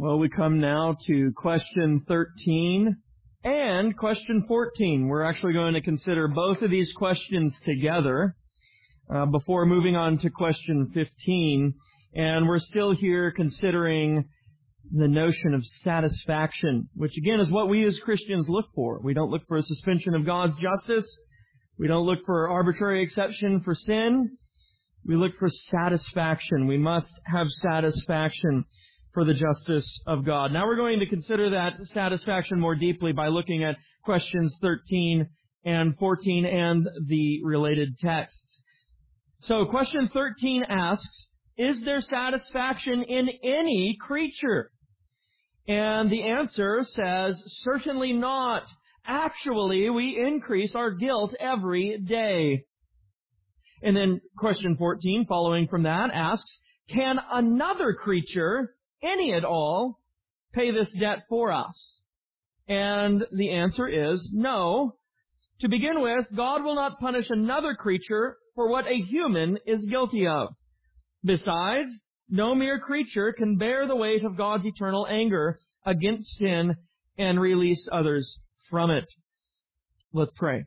Well, we come now to question 13 and question 14. We're actually going to consider both of these questions together before moving on to question 15. And we're still here considering the notion of satisfaction, which again is what we as Christians look for. We don't look for a suspension of God's justice. We don't look for arbitrary exception for sin. We look for satisfaction. We must have satisfaction for the justice of God. Now we're going to consider that satisfaction more deeply by looking at questions 13 and 14 and the related texts. So question 13 asks, is there satisfaction in any creature? And the answer says, certainly not. Actually, we increase our guilt every day. And then question 14, following from that, asks, can another creature, any at all, pay this debt for us? And the answer is no. To begin with, God will not punish another creature for what a human is guilty of. Besides, no mere creature can bear the weight of God's eternal anger against sin and release others from it. Let's pray.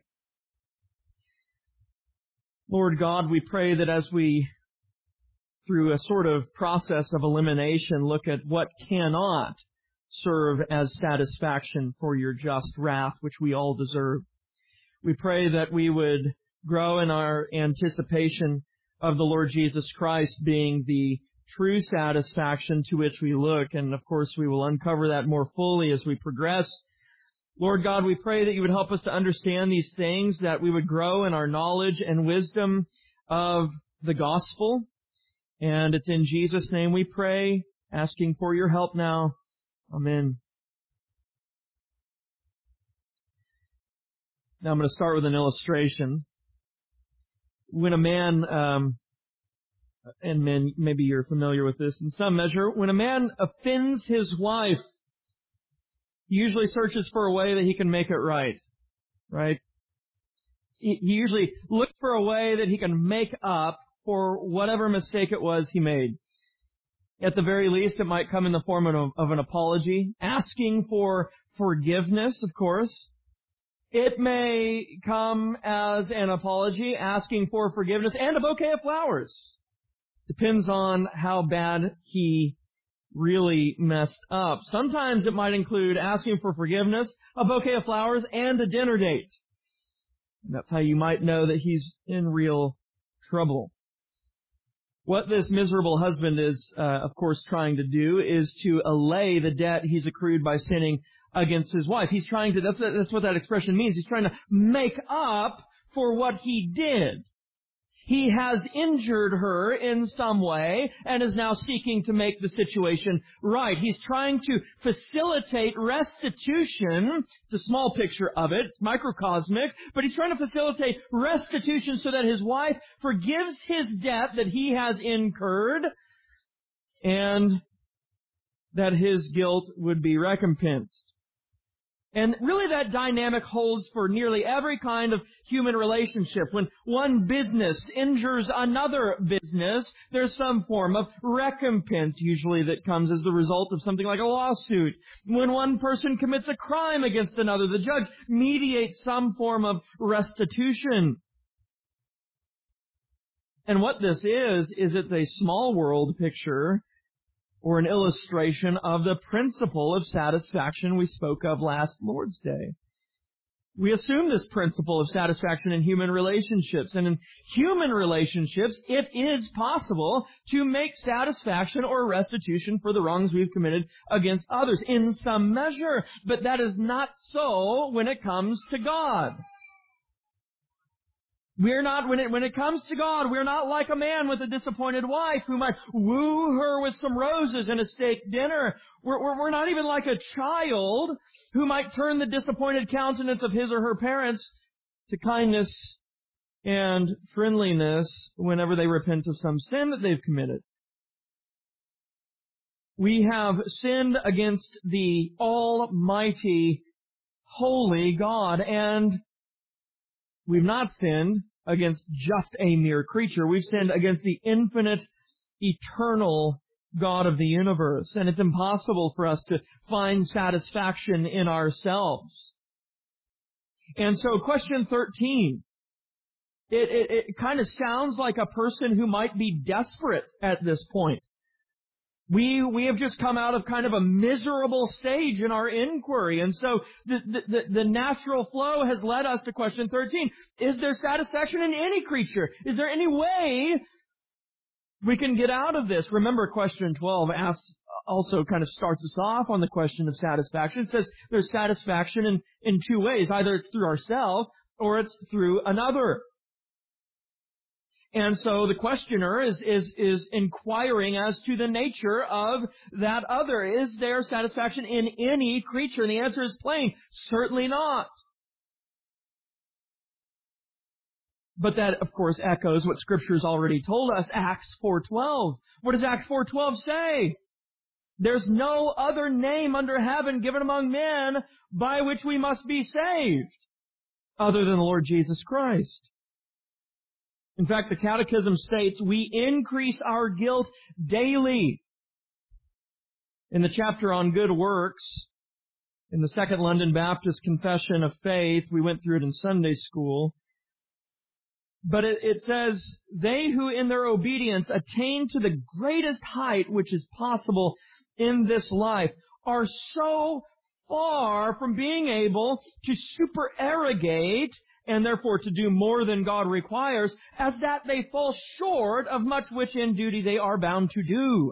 Lord God, we pray that as we, through a sort of process of elimination, look at what cannot serve as satisfaction for your just wrath, which we all deserve, we pray that we would grow in our anticipation of the Lord Jesus Christ being the true satisfaction to which we look. And of course, we will uncover that more fully as we progress. Lord God, we pray that you would help us to understand these things, that we would grow in our knowledge and wisdom of the gospel. And it's in Jesus' name we pray, asking for your help now. Amen. Now I'm going to start with an illustration. When a man, and men, maybe you're familiar with this in some measure, when a man offends his wife, he usually searches for a way that he can make it right. He usually looks for a way that he can make up for whatever mistake it was he made. At the very least, it might come in the form of an apology, asking for forgiveness, of course. It may come as an apology, asking for forgiveness, and a bouquet of flowers. Depends on how bad he really messed up. Sometimes it might include asking for forgiveness, a bouquet of flowers, and a dinner date. And that's how you might know that he's in real trouble. What this miserable husband is, of course, trying to do is to allay the debt he's accrued by sinning against his wife. He's trying to, that's what that expression means. He's trying to make up for what he did. He has injured her in some way and is now seeking to make the situation right. He's trying to facilitate restitution. It's a small picture of it. It's microcosmic. But he's trying to facilitate restitution so that his wife forgives his debt that he has incurred and that his guilt would be recompensed. And really that dynamic holds for nearly every kind of human relationship. When one business injures another business, there's some form of recompense usually that comes as the result of something like a lawsuit. When one person commits a crime against another, the judge mediates some form of restitution. And what this is it's a small world picture or an illustration of the principle of satisfaction we spoke of last Lord's Day. We assume this principle of satisfaction in human relationships. And in human relationships, it is possible to make satisfaction or restitution for the wrongs we've committed against others in some measure. But that is not so when it comes to God. We're not, when it comes to God, we're not like a man with a disappointed wife who might woo her with some roses and a steak dinner. We're not even like a child who might turn the disappointed countenance of his or her parents to kindness and friendliness whenever they repent of some sin that they've committed. We have sinned against the almighty, holy God, and we've not sinned against just a mere creature. We've sinned against the infinite, eternal God of the universe, and it's impossible for us to find satisfaction in ourselves. And so question 13, it kind of sounds like a person who might be desperate at this point. We have just come out of kind of a miserable stage in our inquiry. And so the natural flow has led us to question 13. Is there satisfaction in any creature? Is there any way we can get out of this? Remember, question 12 also kind of starts us off on the question of satisfaction. It says there's satisfaction in two ways. Either it's through ourselves or it's through another. And so the questioner is inquiring as to the nature of that other. Is there satisfaction in any creature? And the answer is plain, certainly not. But that, of course, echoes what Scripture's already told us, Acts 4:12. What does Acts 4:12 say? There's no other name under heaven given among men by which we must be saved, other than the Lord Jesus Christ. In fact, the Catechism states we increase our guilt daily. In the chapter on good works, in the Second London Baptist Confession of Faith, we went through it in Sunday school, but it says, they who in their obedience attain to the greatest height which is possible in this life are so far from being able to supererogate and therefore to do more than God requires, as that they fall short of much which in duty they are bound to do.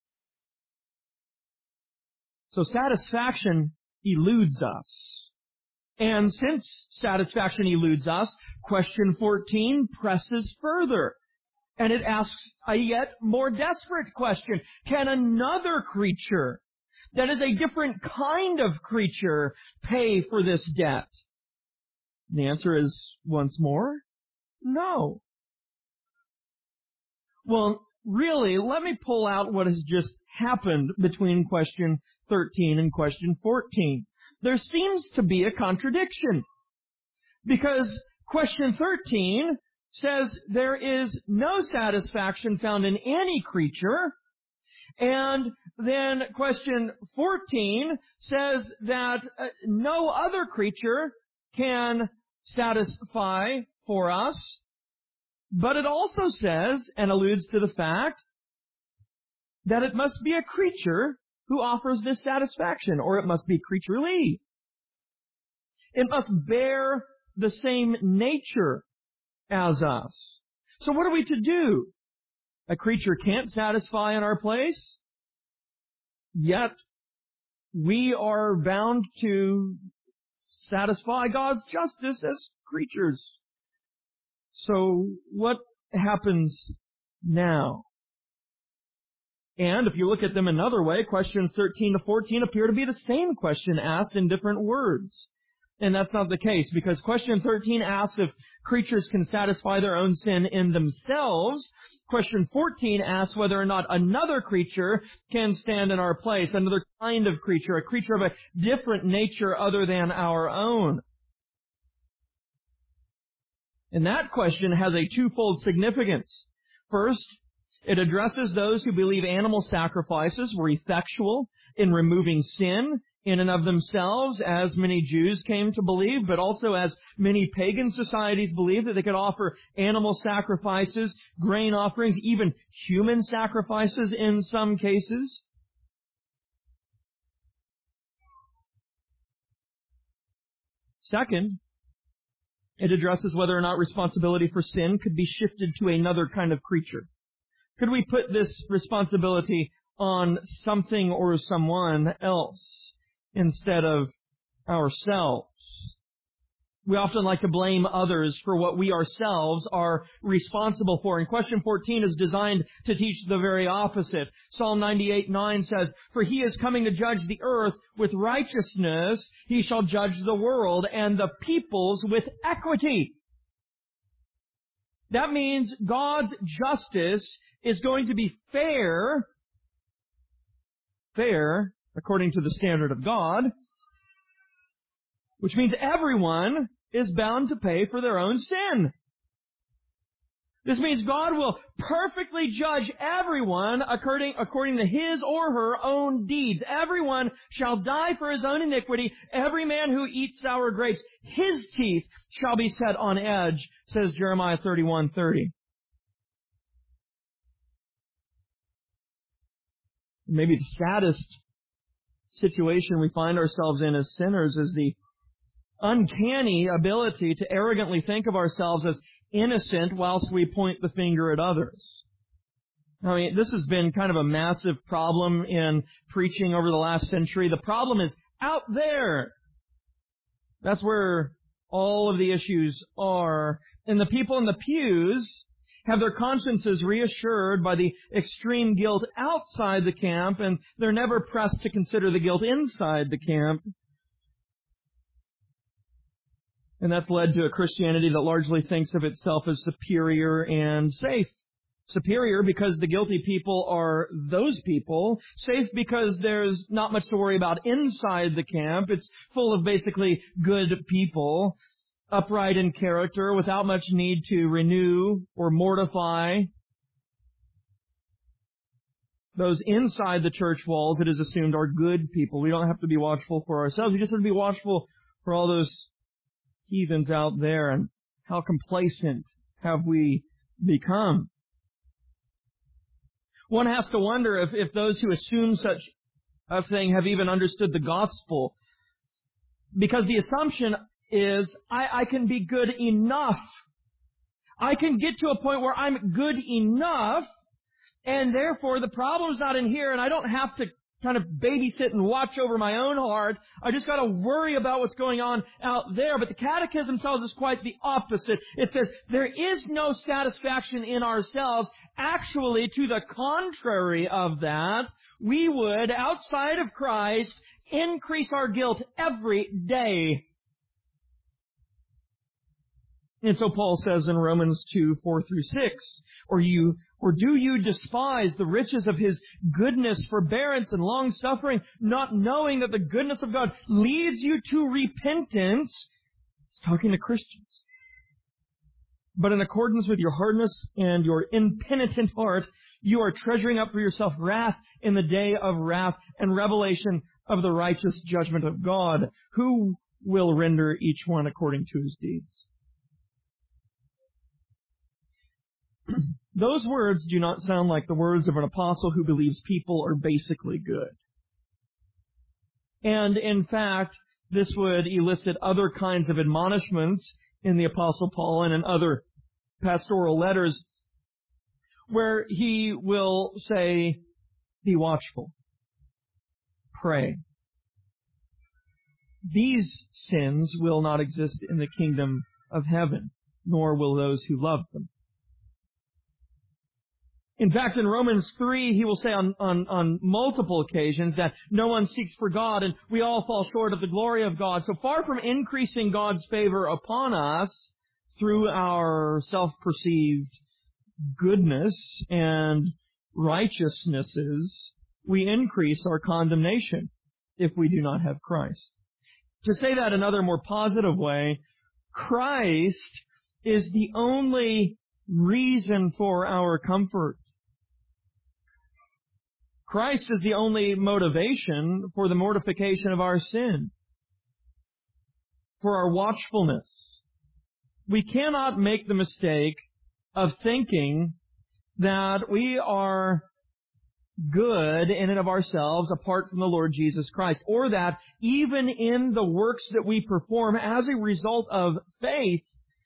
So satisfaction eludes us. And since satisfaction eludes us, question 14 presses further. And it asks a yet more desperate question. Can another creature, that is a different kind of creature, pay for this debt? The answer is, once more, no. Well, really, let me pull out what has just happened between question 13 and question 14. There seems to be a contradiction, because question 13 says there is no satisfaction found in any creature, and then question 14 says that no other creature can satisfy for us, but it also says and alludes to the fact that it must be a creature who offers this satisfaction, or it must be creaturely. It must bear the same nature as us. So what are we to do? A creature can't satisfy in our place, yet we are bound to satisfy God's justice as creatures. So what happens now? And if you look at them another way, questions 13 to 14 appear to be the same question asked in different words. And that's not the case, because question 13 asks if creatures can satisfy their own sin in themselves. Question 14 asks whether or not another creature can stand in our place, another kind of creature, a creature of a different nature other than our own. And that question has a twofold significance. First, it addresses those who believe animal sacrifices were effectual in removing sin in and of themselves, as many Jews came to believe, but also as many pagan societies believed that they could offer animal sacrifices, grain offerings, even human sacrifices in some cases. Second, it addresses whether or not responsibility for sin could be shifted to another kind of creature. Could we put this responsibility on something or someone else instead of ourselves? We often like to blame others for what we ourselves are responsible for. And question 14 is designed to teach the very opposite. Psalm 98:9 says, "For he is coming to judge the earth with righteousness. He shall judge the world and the peoples with equity." That means God's justice is going to be fair according to the standard of God, which means everyone is bound to pay for their own sin. This means God will perfectly judge everyone according to his or her own deeds. Everyone shall die for his own iniquity. Every man who eats sour grapes, his teeth shall be set on edge, says Jeremiah 31:30. Maybe the saddest situation we find ourselves in as sinners is the uncanny ability to arrogantly think of ourselves as innocent whilst we point the finger at others. I mean, this has been kind of a massive problem in preaching over the last century. The problem is out there. That's where all of the issues are. And the people in the pews have their consciences reassured by the extreme guilt outside the camp, and they're never pressed to consider the guilt inside the camp. And that's led to a Christianity that largely thinks of itself as superior and safe. Superior because the guilty people are those people. Safe because there's not much to worry about inside the camp. It's full of basically good people, upright in character, without much need to renew or mortify. Those inside the church walls, it is assumed, are good people. We don't have to be watchful for ourselves. We just have to be watchful for all those heathens out there. And how complacent have we become? One has to wonder if those who assume such a thing have even understood the gospel. Because the assumption is, I can be good enough. I can get to a point where I'm good enough, and therefore the problem's not in here, and I don't have to kind of babysit and watch over my own heart. I just got to worry about what's going on out there. But the Catechism tells us quite the opposite. It says there is no satisfaction in ourselves. Actually, to the contrary of that, we would, outside of Christ, increase our guilt every day. And so Paul says in Romans 2:4-6, or do you despise the riches of His goodness, forbearance, and long-suffering, not knowing that the goodness of God leads you to repentance? He's talking to Christians. But in accordance with your hardness and your impenitent heart, you are treasuring up for yourself wrath in the day of wrath and revelation of the righteous judgment of God, who will render each one according to his deeds. Those words do not sound like the words of an apostle who believes people are basically good. And in fact, this would elicit other kinds of admonishments in the Apostle Paul and in other pastoral letters where he will say, be watchful, pray. These sins will not exist in the kingdom of heaven, nor will those who love them. In fact, in Romans 3, he will say on multiple occasions that no one seeks for God and we all fall short of the glory of God. So far from increasing God's favor upon us through our self-perceived goodness and righteousnesses, we increase our condemnation if we do not have Christ. To say that another more positive way, Christ is the only reason for our comfort. Christ is the only motivation for the mortification of our sin, for our watchfulness. We cannot make the mistake of thinking that we are good in and of ourselves apart from the Lord Jesus Christ, or that even in the works that we perform as a result of faith,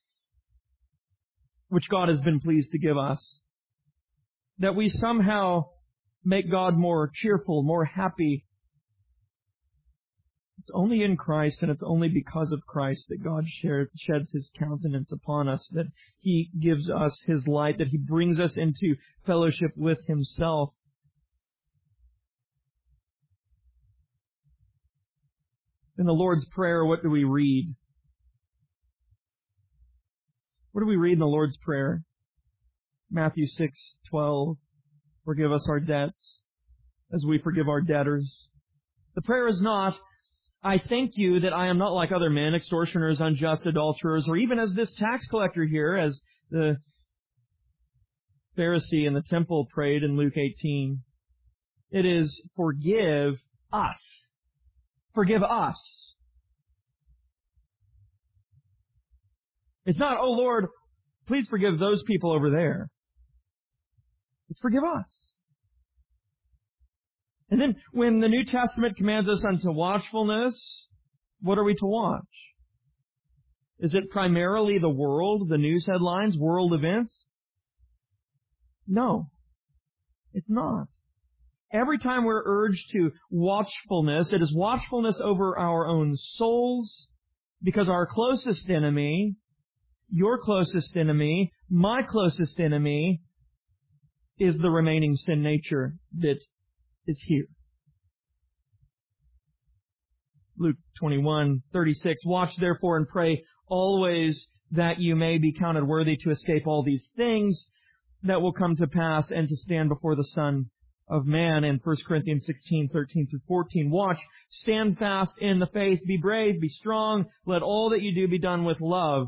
which God has been pleased to give us, that we somehow make God more cheerful, more happy. It's only in Christ, and it's only because of Christ that God sheds His countenance upon us, that He gives us His light, that He brings us into fellowship with Himself. In the Lord's Prayer, what do we read? What do we read in the Lord's Prayer? Matthew 6:12. Forgive us our debts as we forgive our debtors. The prayer is not, I thank you that I am not like other men, extortioners, unjust, adulterers, or even as this tax collector here, as the Pharisee in the temple prayed in Luke 18. It is, forgive us. Forgive us. It's not, oh Lord, please forgive those people over there. It's forgive us. And then when the New Testament commands us unto watchfulness, what are we to watch? Is it primarily the world, the news headlines, world events? No, it's not. Every time we're urged to watchfulness, it is watchfulness over our own souls, because our closest enemy, your closest enemy, my closest enemy, is the remaining sin nature that is here. Luke 21:36, watch therefore and pray always that you may be counted worthy to escape all these things that will come to pass and to stand before the Son of Man. In 1 Corinthians 16:13-14, watch, stand fast in the faith, be brave, be strong, let all that you do be done with love.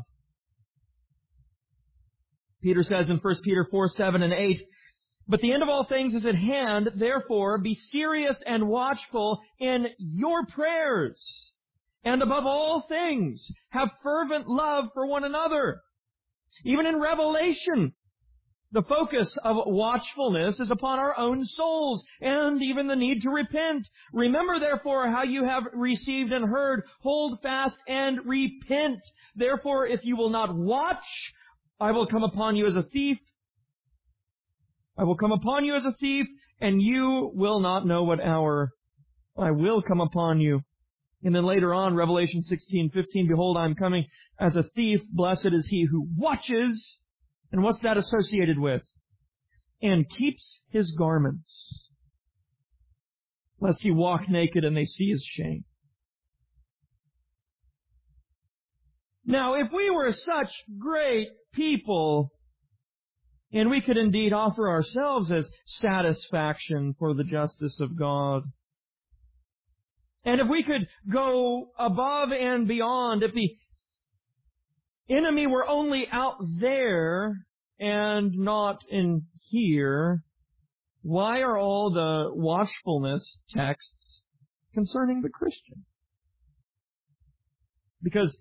Peter says in 1 Peter 4:7-8, but the end of all things is at hand, therefore be serious and watchful in your prayers. And above all things, have fervent love for one another. Even in Revelation, the focus of watchfulness is upon our own souls and even the need to repent. Remember, therefore, how you have received and heard. Hold fast and repent. Therefore, if you will not watch, I will come upon you as a thief. I will come upon you as a thief, and you will not know what hour I will come upon you. And then later on, Revelation 16:15, behold, I am coming as a thief. Blessed is he who watches. And what's that associated with? And keeps his garments, lest he walk naked and they see his shame. Now, if we were such great people, and we could indeed offer ourselves as satisfaction for the justice of God, and if we could go above and beyond, if the enemy were only out there and not in here, why are all the watchfulness texts concerning the Christian? Because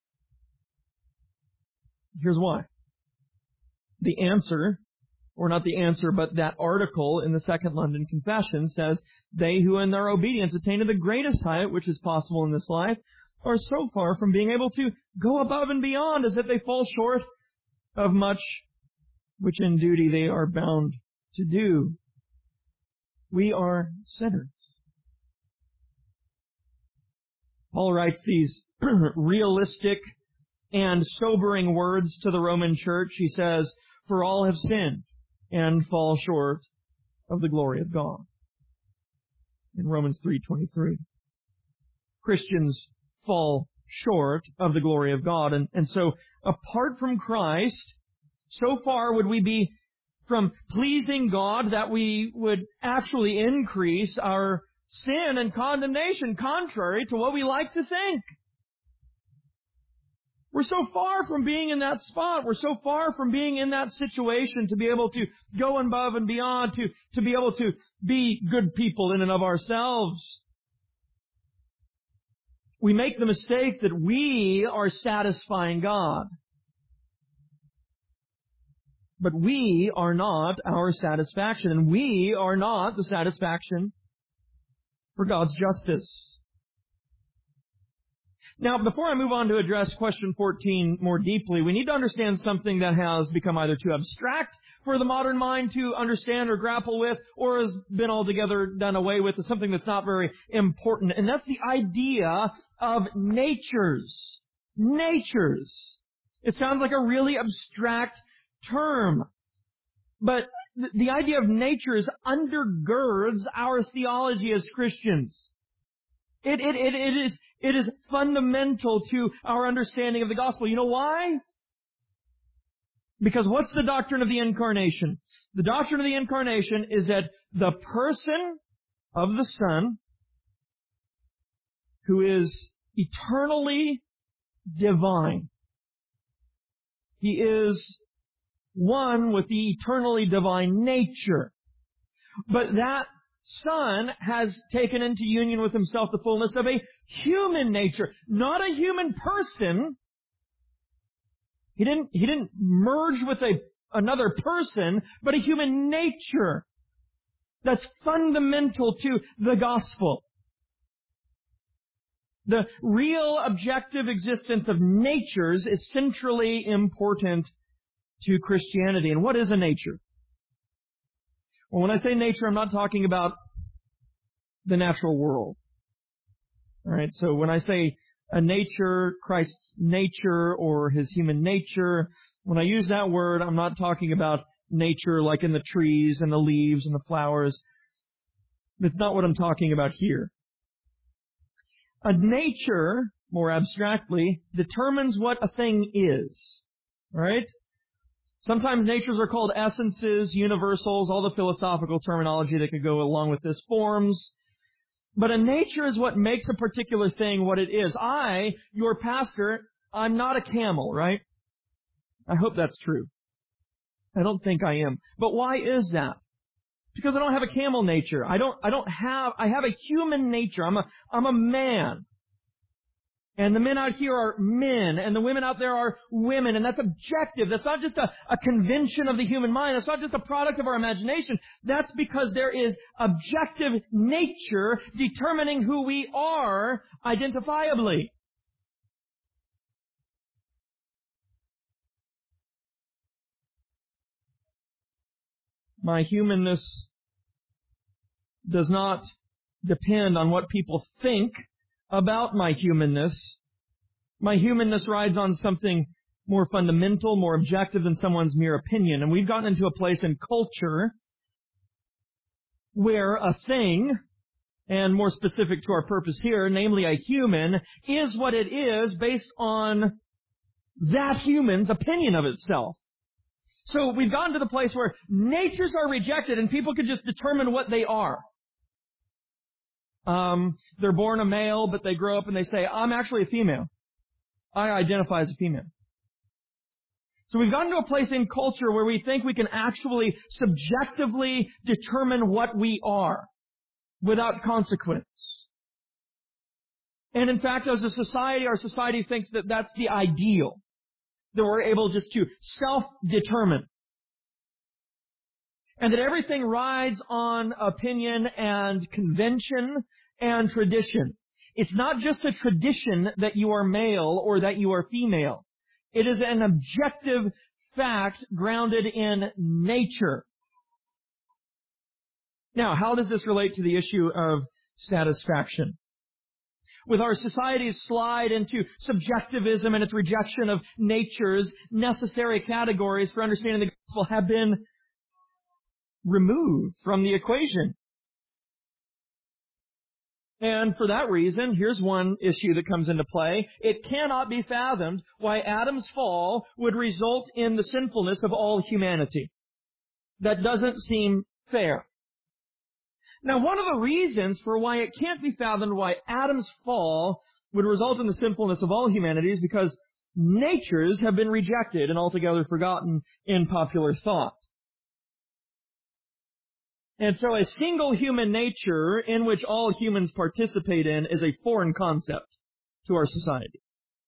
here's why. The answer, or not the answer, but that article in the Second London Confession says, they who in their obedience attain to the greatest height which is possible in this life are so far from being able to go above and beyond as if they fall short of much which in duty they are bound to do. We are sinners. Paul writes these realistic and sobering words to the Roman church. He says, for all have sinned and fall short of the glory of God. In Romans 3:23. Christians fall short of the glory of God. And so, apart from Christ, so far would we be from pleasing God that we would actually increase our sin and condemnation, contrary to what we like to think. We're so far from being in that spot. We're so far from being in that situation to be able to go above and beyond, to be able to be good people in and of ourselves. We make the mistake that we are satisfying God. But we are not our satisfaction, and we are not the satisfaction for God's justice. Now, before I move on to address question 14 more deeply, we need to understand something that has become either too abstract for the modern mind to understand or grapple with, or has been altogether done away with, as something that's not very important. And that's the idea of natures. Natures. It sounds like a really abstract term. But the idea of natures undergirds our theology as Christians. It is fundamental to our understanding of the gospel. You know why? Because what's the doctrine of the incarnation? The doctrine of the incarnation is that the person of the Son, who is eternally divine, He is one with the eternally divine nature. But that Son has taken into union with himself the fullness of a human nature, not a human person. He didn't merge with another person, but a human nature. That's fundamental to the gospel. The real objective existence of natures is centrally important to Christianity. And what is a nature? Well, when I say nature, I'm not talking about the natural world. All right, so when I say a nature, Christ's nature or his human nature, when I use that word, I'm not talking about nature like in the trees and the leaves and the flowers. That's not what I'm talking about here. A nature, more abstractly, determines what a thing is. All right? Sometimes natures are called essences, universals, all the philosophical terminology that could go along with this, forms. But a nature is what makes a particular thing what it is. I, your pastor, I'm not a camel, right? I hope that's true. I don't think I am. But why is that? Because I don't have a camel nature. I have a human nature. I'm a man. And the men out here are men, and the women out there are women, and that's objective. That's not just a convention of the human mind. That's not just a product of our imagination. That's because there is objective nature determining who we are identifiably. My humanness does not depend on what people think about my humanness. My humanness rides on something more fundamental, more objective than someone's mere opinion. And we've gotten into a place in culture where a thing, and more specific to our purpose here, namely a human, is what it is based on that human's opinion of itself. So we've gotten to the place where natures are rejected and people can just determine what they are. They're born a male, but they grow up and they say, I'm actually a female. I identify as a female. So we've gotten to a place in culture where we think we can actually subjectively determine what we are without consequence. And in fact, as a society, our society thinks that that's the ideal, that we're able just to self-determine. And that everything rides on opinion and convention and tradition. It's not just a tradition that you are male or that you are female. It is an objective fact grounded in nature. Now, how does this relate to the issue of satisfaction? With our society's slide into subjectivism and its rejection of nature's necessary categories for understanding the gospel have been removed from the equation. And for that reason, here's one issue that comes into play. It cannot be fathomed why Adam's fall would result in the sinfulness of all humanity. That doesn't seem fair. Now, one of the reasons for why it can't be fathomed why Adam's fall would result in the sinfulness of all humanity is because natures have been rejected and altogether forgotten in popular thought. And so a single human nature in which all humans participate in is a foreign concept to our society.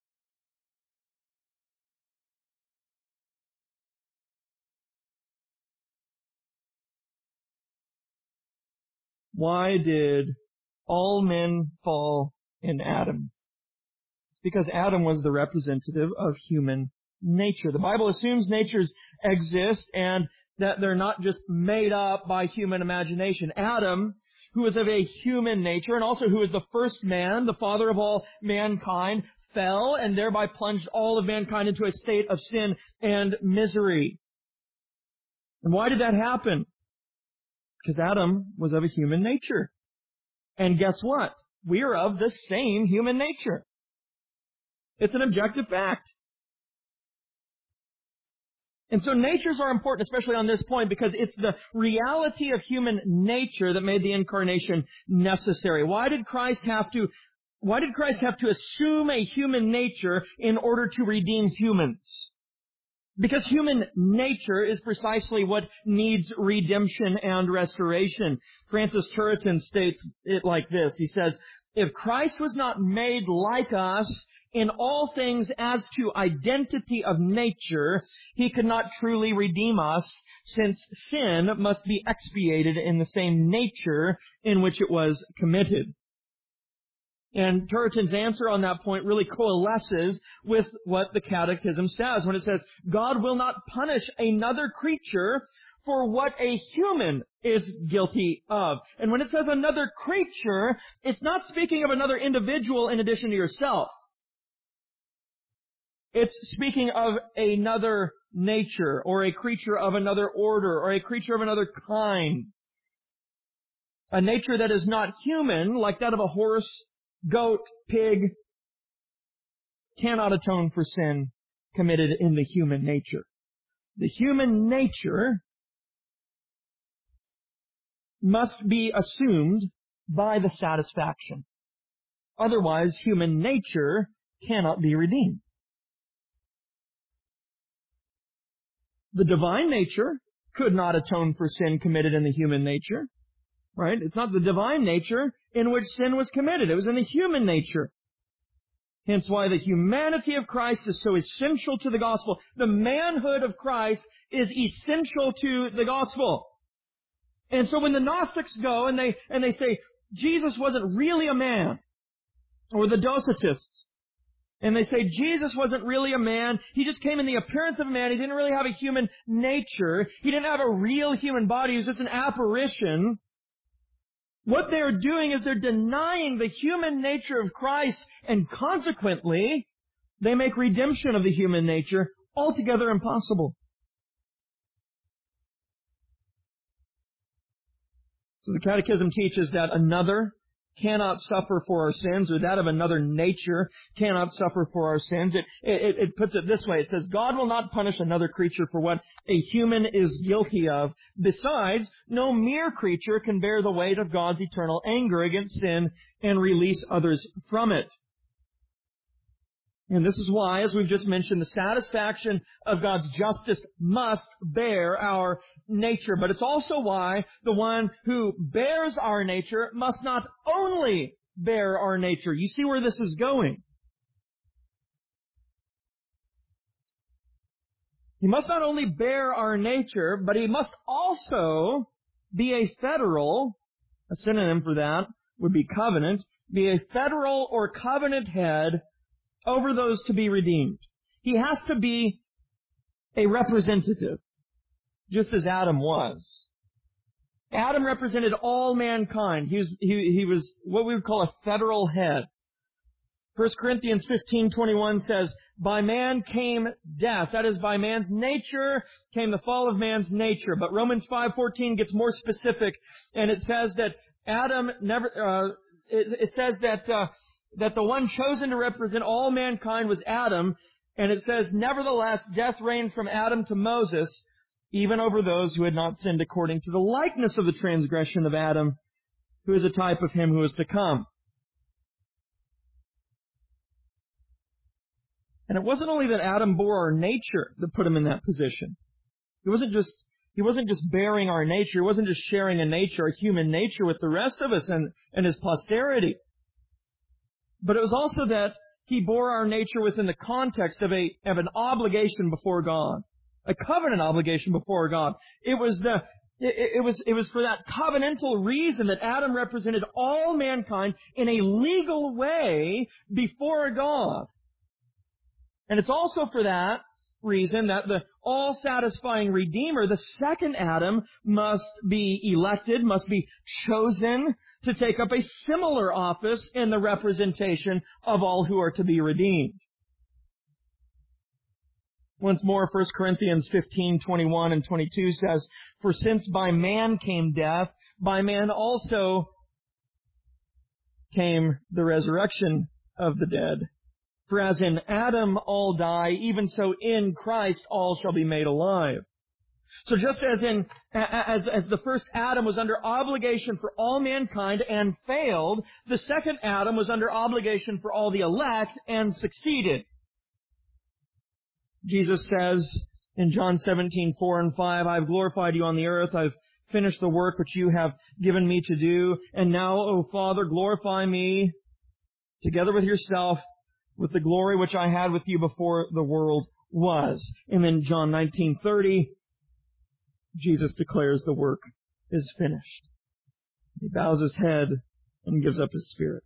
Why did all men fall in Adam? It's because Adam was the representative of human nature. The Bible assumes natures exist and that they're not just made up by human imagination. Adam, who is of a human nature and also who is the first man, the father of all mankind, fell and thereby plunged all of mankind into a state of sin and misery. And why did that happen? Because Adam was of a human nature. And guess what? We are of the same human nature. It's an objective fact. And so natures are important, especially on this point, because it's the reality of human nature that made the incarnation necessary. Why did Christ have to assume a human nature in order to redeem humans? Because human nature is precisely what needs redemption and restoration. Francis Turretin states it like this. He says, if Christ was not made like us in all things as to identity of nature, he could not truly redeem us, since sin must be expiated in the same nature in which it was committed. And Turretin's answer on that point really coalesces with what the Catechism says when it says, God will not punish another creature for what a human is guilty of. And when it says another creature, it's not speaking of another individual in addition to yourself. It's speaking of another nature, or a creature of another order, or a creature of another kind. A nature that is not human, like that of a horse, goat, pig, cannot atone for sin committed in the human nature. The human nature must be assumed by the satisfaction. Otherwise, human nature cannot be redeemed. The divine nature could not atone for sin committed in the human nature. Right? It's not the divine nature in which sin was committed. It was in the human nature. Hence why the humanity of Christ is so essential to the gospel. The manhood of Christ is essential to the gospel. And so when the Gnostics go and they say Jesus wasn't really a man, or the Docetists, and they say Jesus wasn't really a man, he just came in the appearance of a man, he didn't really have a human nature, he didn't have a real human body, he was just an apparition. What they're doing is they're denying the human nature of Christ, and consequently, they make redemption of the human nature altogether impossible. So the Catechism teaches that another cannot suffer for our sins, or that of another nature cannot suffer for our sins. It puts it this way. It says, God will not punish another creature for what a human is guilty of. Besides, no mere creature can bear the weight of God's eternal anger against sin and release others from it. And this is why, as we've just mentioned, the satisfaction of God's justice must bear our nature. But it's also why the one who bears our nature must not only bear our nature. You see where this is going. He must not only bear our nature, but he must also be a federal, a synonym for that would be covenant, be a federal or covenant head over those to be redeemed. He has to be a representative, just as Adam was. Adam represented all mankind. He was what we would call a federal head. 1 Corinthians 15:21 says, by man came death. That is, by man's nature came the fall of man's nature. But Romans 5:14 gets more specific, and it says that Adam never, it says that the one chosen to represent all mankind was Adam, and it says, nevertheless, death reigned from Adam to Moses, even over those who had not sinned according to the likeness of the transgression of Adam, who is a type of him who is to come. And it wasn't only that Adam bore our nature that put him in that position. He wasn't just bearing our nature. He wasn't just sharing a nature, a human nature with the rest of us and his posterity. But it was also that he bore our nature within the context of an obligation before God, a covenant obligation before God. It was for that covenantal reason that Adam represented all mankind in a legal way before God. And it's also for that reason that the all-satisfying Redeemer, the second Adam, must be elected, must be chosen to take up a similar office in the representation of all who are to be redeemed. Once more, 1 Corinthians 15:21 and 22 says, for since by man came death, by man also came the resurrection of the dead. For as in Adam all die, even so in Christ all shall be made alive. So just as the first Adam was under obligation for all mankind and failed, the second Adam was under obligation for all the elect and succeeded. Jesus says In John 17:4 and 5, I've glorified you on the earth. I've finished the work which you have given me to do. And now, O Father, glorify me together with yourself with the glory which I had with you before the world was. And then John 19:30, Jesus declares the work is finished. He bows his head and gives up his spirit.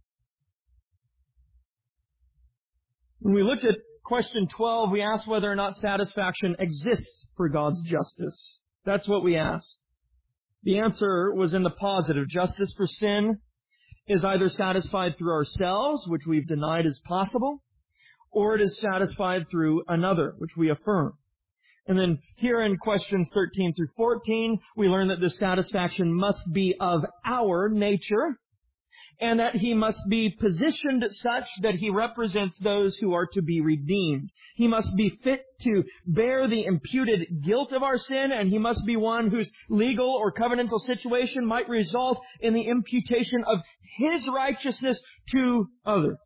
When we looked at question 12, we asked whether or not satisfaction exists for God's justice. That's what we asked. The answer was in the positive. Justice for sin is either satisfied through ourselves, which we've denied is possible, or it is satisfied through another, which we affirm. And then here in questions 13 through 14, we learn that this satisfaction must be of our nature, and that he must be positioned such that he represents those who are to be redeemed. He must be fit to bear the imputed guilt of our sin, and he must be one whose legal or covenantal situation might result in the imputation of his righteousness to others.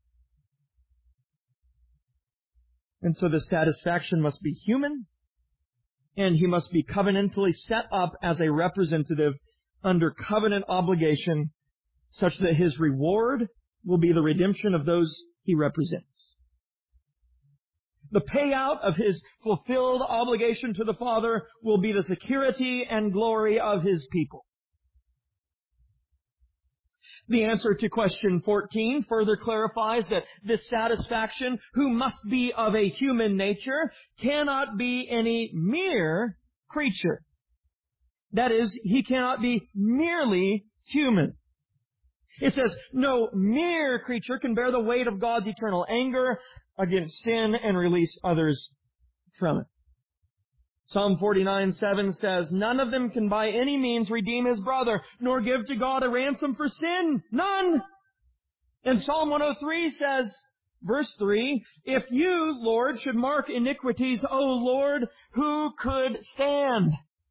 And so the satisfaction must be human, and he must be covenantally set up as a representative under covenant obligation, such that his reward will be the redemption of those he represents. The payout of his fulfilled obligation to the Father will be the security and glory of his people. The answer to question 14 further clarifies that this satisfaction, who must be of a human nature, cannot be any mere creature. That is, he cannot be merely human. It says, no mere creature can bear the weight of God's eternal anger against sin and release others from it. Psalm 49:7 says, none of them can by any means redeem his brother, nor give to God a ransom for sin. None! And Psalm 103 says, verse 3, if you, Lord, should mark iniquities, O Lord, who could stand?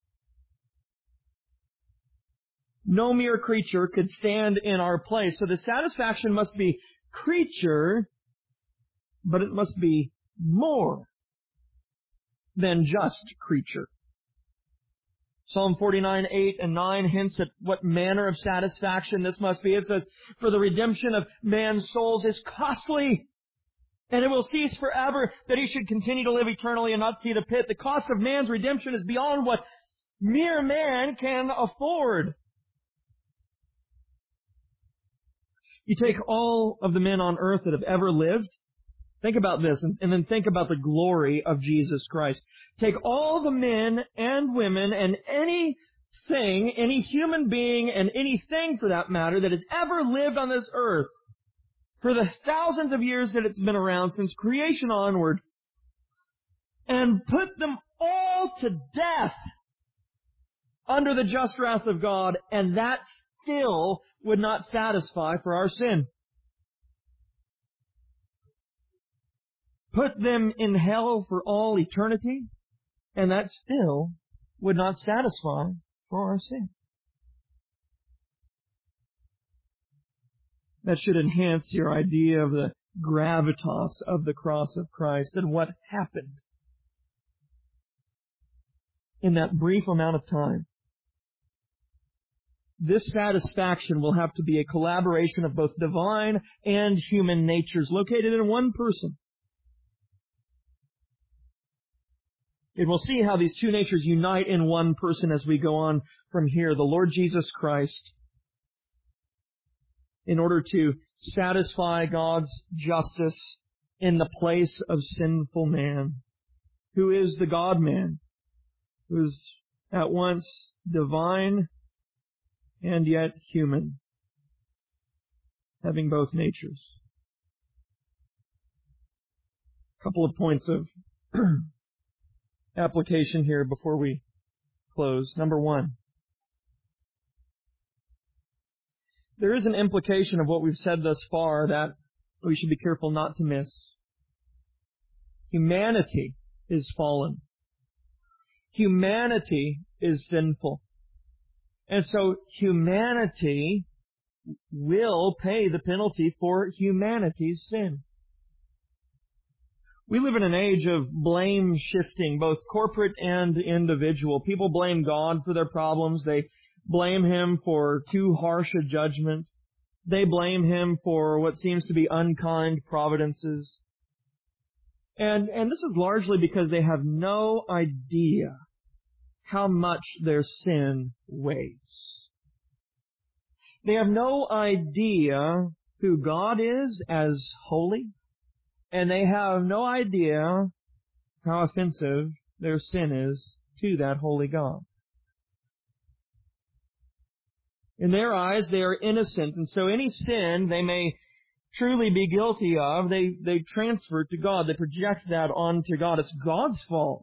No mere creature could stand in our place. So the satisfaction must be creature, but it must be more than just creature. Psalm 49:8 and 9 hints at what manner of satisfaction this must be. It says, for the redemption of man's souls is costly, and it will cease forever, that he should continue to live eternally and not see the pit. The cost of man's redemption is beyond what mere man can afford. You take all of the men on earth that have ever lived. Think about this, and then think about the glory of Jesus Christ. Take all the men and women and anything, any human being and anything for that matter that has ever lived on this earth for the thousands of years that it's been around since creation onward, and put them all to death under the just wrath of God, and that still would not satisfy for our sin. Put them in hell for all eternity, and that still would not satisfy for our sin. That should enhance your idea of the gravitas of the cross of Christ and what happened in that brief amount of time. This satisfaction will have to be a collaboration of both divine and human natures located in one person. And we'll see how these two natures unite in one person as we go on from here. The Lord Jesus Christ, in order to satisfy God's justice in the place of sinful man, who is the God-man, who is at once divine and yet human, having both natures. A couple of points of application here before we close. Number one, there is an implication of what we've said thus far that we should be careful not to miss. Humanity is fallen. Humanity is sinful. And so humanity will pay the penalty for humanity's sin. We live in an age of blame shifting, both corporate and individual. People blame God for their problems. They blame Him for too harsh a judgment. They blame Him for what seems to be unkind providences. And this is largely because they have no idea how much their sin weighs. They have no idea who God is as holy, and they have no idea how offensive their sin is to that holy God. In their eyes, they are innocent, and so any sin they may truly be guilty of, they transfer it to God. They project that onto God. It's God's fault.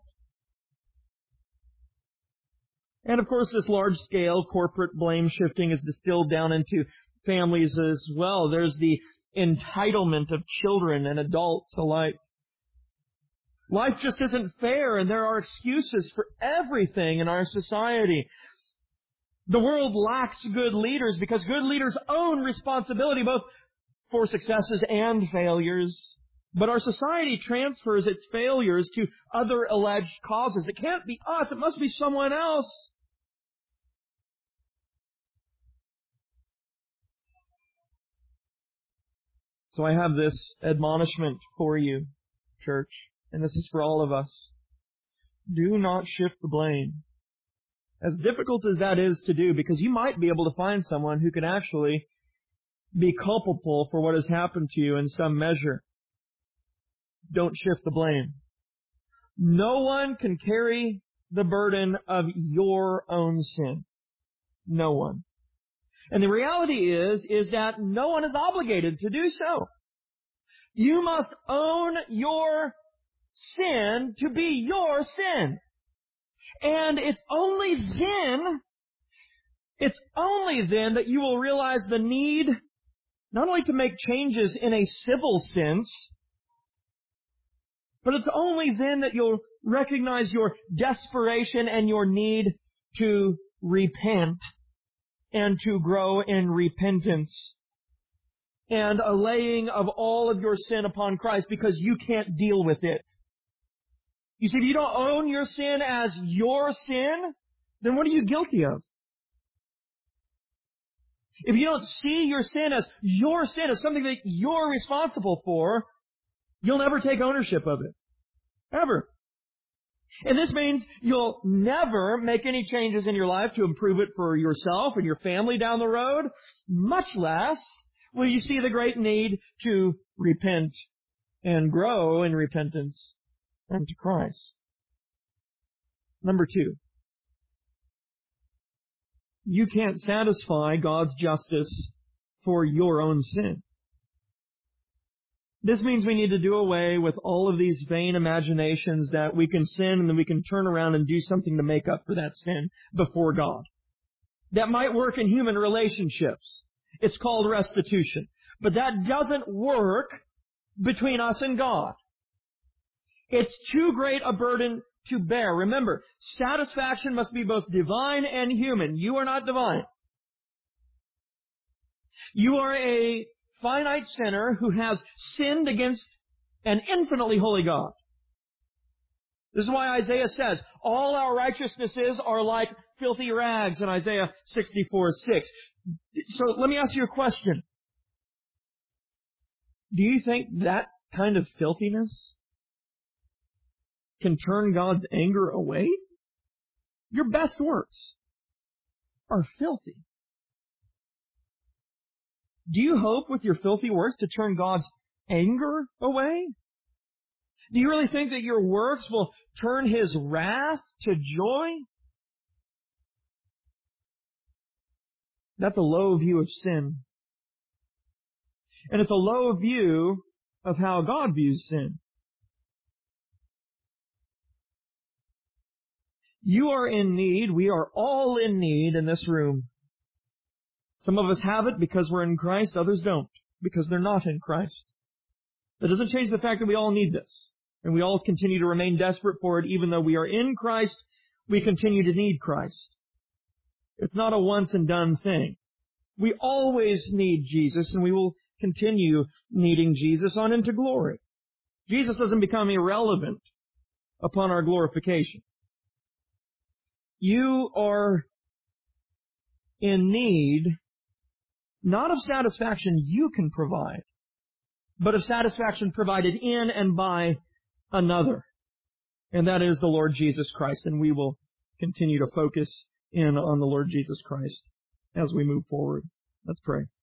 And of course, this large-scale corporate blame shifting is distilled down into families as well. There's the entitlement of children and adults alike. Life just isn't fair, and there are excuses for everything in our society. The world lacks good leaders because good leaders own responsibility both for successes and failures. But our society transfers its failures to other alleged causes. It can't be us. It must be someone else. So I have this admonishment for you, church, and this is for all of us. Do not shift the blame. As difficult as that is to do, because you might be able to find someone who can actually be culpable for what has happened to you in some measure. Don't shift the blame. No one can carry the burden of your own sin. No one. And the reality is that no one is obligated to do so. You must own your sin to be your sin. And it's only then that you will realize the need not only to make changes in a civil sense, but it's only then that you'll recognize your desperation and your need to repent and to grow in repentance and a laying of all of your sin upon Christ because you can't deal with it. You see, if you don't own your sin as your sin, then what are you guilty of? If you don't see your sin, as something that you're responsible for, you'll never take ownership of it. Ever. And this means you'll never make any changes in your life to improve it for yourself and your family down the road, much less will you see the great need to repent and grow in repentance unto Christ. Number 2. You can't satisfy God's justice for your own sin. This means we need to do away with all of these vain imaginations that we can sin and then we can turn around and do something to make up for that sin before God. That might work in human relationships. It's called restitution. But that doesn't work between us and God. It's too great a burden to bear. Remember, satisfaction must be both divine and human. You are not divine. You are a finite sinner who has sinned against an infinitely holy God. This is why Isaiah says, all our righteousnesses are like filthy rags in Isaiah 64:6. So let me ask you a question. Do you think that kind of filthiness can turn God's anger away? Your best works are filthy. Do you hope with your filthy works to turn God's anger away? Do you really think that your works will turn His wrath to joy? That's a low view of sin. And it's a low view of how God views sin. You are in need. We are all in need in this room. Some of us have it because we're in Christ. Others don't because they're not in Christ. That doesn't change the fact that we all need this. And we all continue to remain desperate for it. Even though we are in Christ, we continue to need Christ. It's not a once and done thing. We always need Jesus, and we will continue needing Jesus on into glory. Jesus doesn't become irrelevant upon our glorification. You are in need not of satisfaction you can provide, but of satisfaction provided in and by another. And that is the Lord Jesus Christ. And we will continue to focus in on the Lord Jesus Christ as we move forward. Let's pray.